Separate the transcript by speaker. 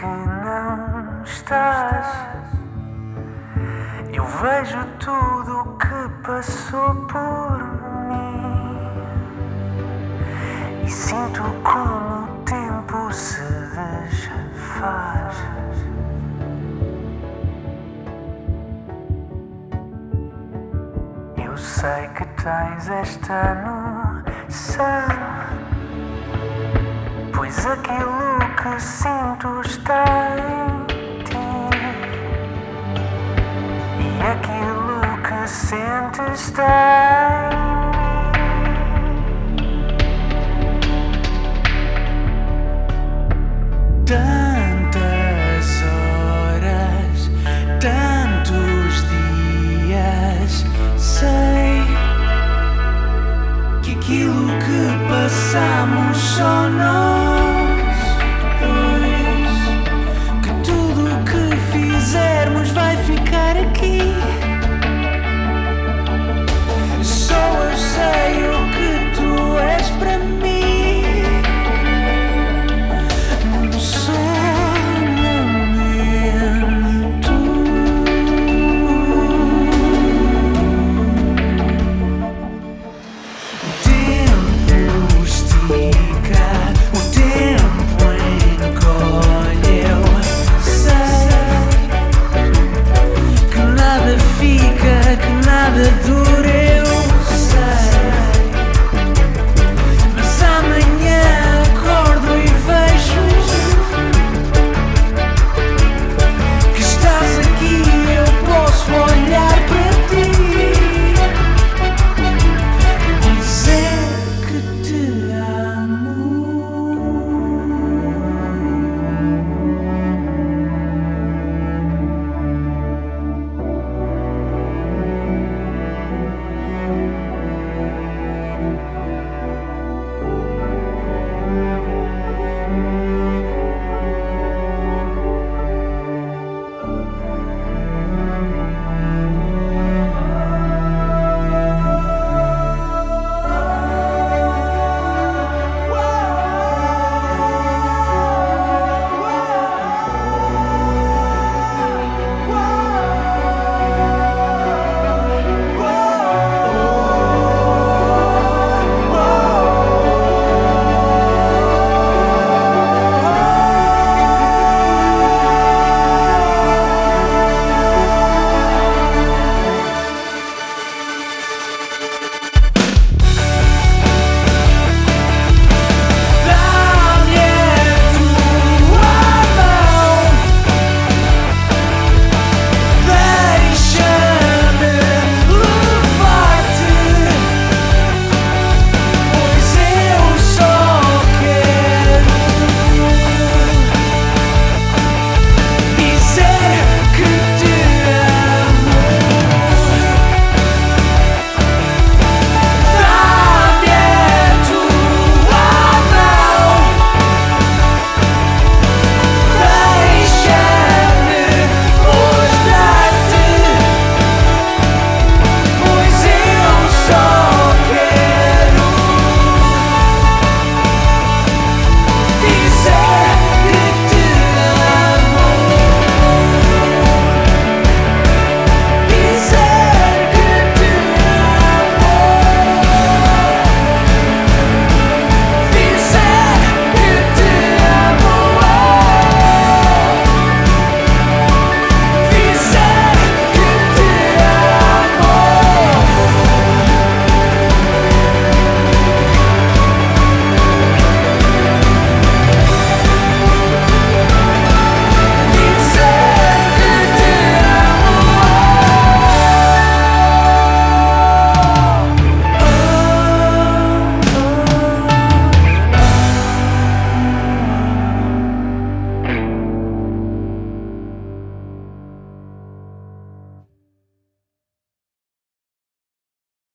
Speaker 1: não estás. Eu vejo tudo o que passou por mim e sinto como o tempo se desfaz. Eu sei que tens esta noção, pois aquilo que sinto está em ti e aquilo que sentes está em mim. Tantas horas, tantos dias, sei que aquilo que passamos só nós dois, que tudo o que fizermos vai ficar aqui. Só eu sei o que tu és para mim. Num só momento. O tempo estica, o tempo encolhe. Eu sei que nada fica, que nada dura.